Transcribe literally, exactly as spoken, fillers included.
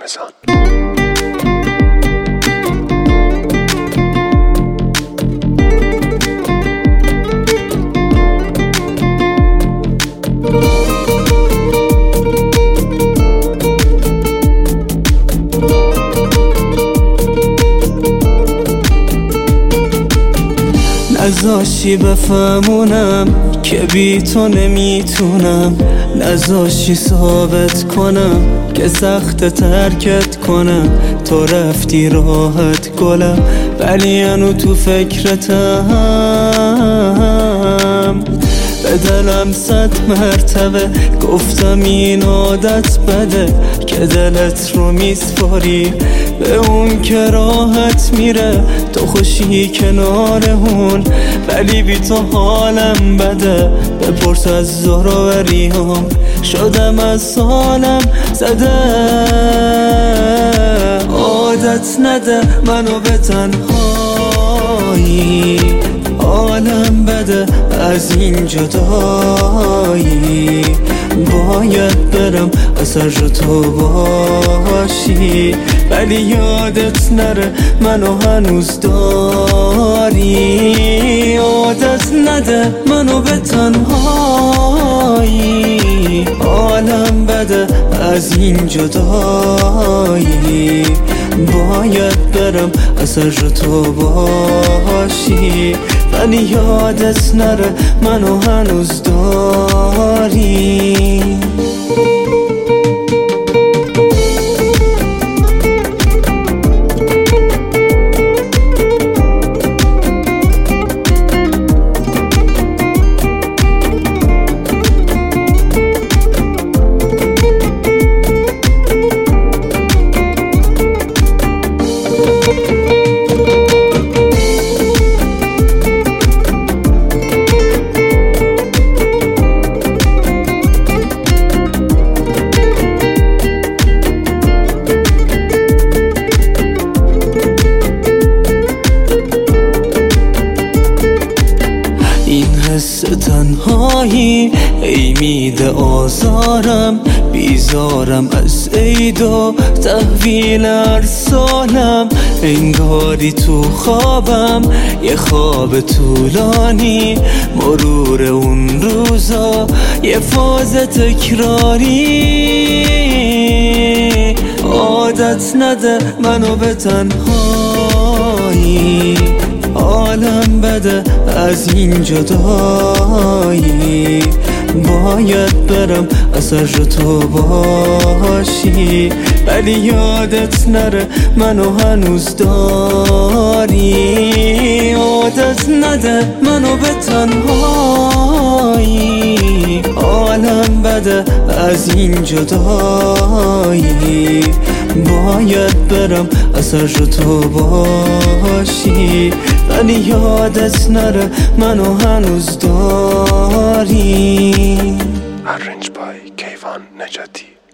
پارمزان. نذاشی بفهمونم که بی تو نمیتونم، نذاشی ثابت کنم که سخت ترکت کنم. تو رفتی راحت گلم ولی انو تو فکرتم. به دلم صد مرتبه گفتم این عادت بده که دلت رو میسپاری به اون که راحت میره. تو خوشی کنار اون ولی بی تو حالم بده. بپرس از زهراوریام شدم از سالم زده. عادت نده منو به تنهایی، حالم بده از این جدایی. باید برم اثر تو باشی ولی یادت نره منو هنوز داری. عادت نده منو به تنهایی، حالم بده از این جدایی. باید برم اثر تو باشی ولی یادت نره منو هنوز داری. تنهایی ای میده آزارم، بیزارم از عید و تحویل ارسالم. انگاری تو خوابم یه خواب طولانی، مرور اون روزا یه فاز تکراری. عادت نده منو به تنهایی، حالم بده از این جدایی. باید برم اثر تو باشی ولی یادت نره منو هنوز داری. عادت نده منو به تنهایی، حالم بده از این جدایی. باید برم اثر تو باشی ولی یادت نره منو هنوز داری. Arranged by کیوان نجاتی.